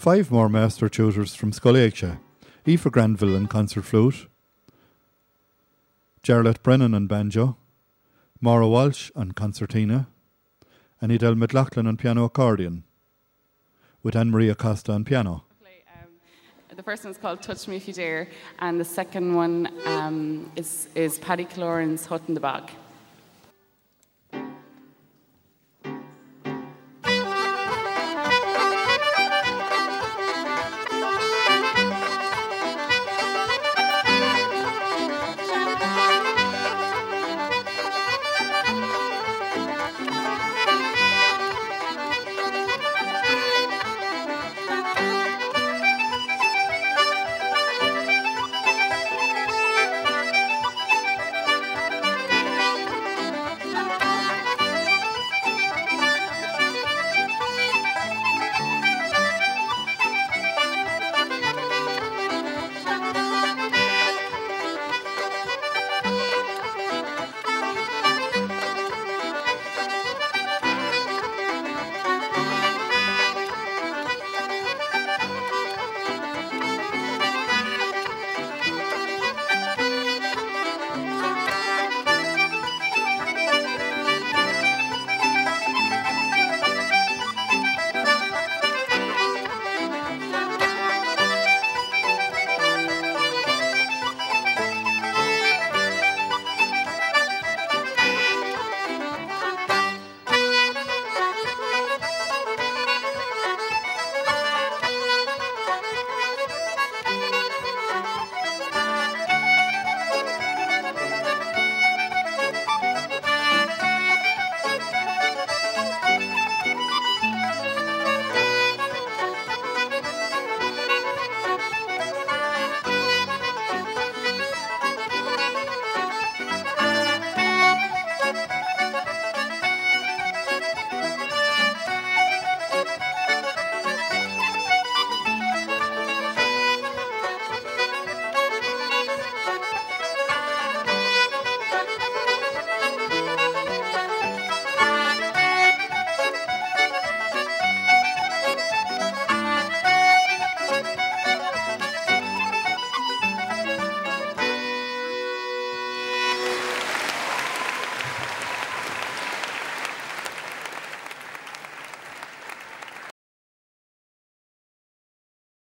5 more master tutors from Scollaigsha, Aoife Granville on concert flute, Jarlath Brennan on banjo, Maura Walsh on concertina, and Edel McLaughlin on piano accordion, with Anne-Marie Acosta on piano. The first one's called Touch Me If You Dare, and the second one is Paddy Cloran's Hut in the Bog.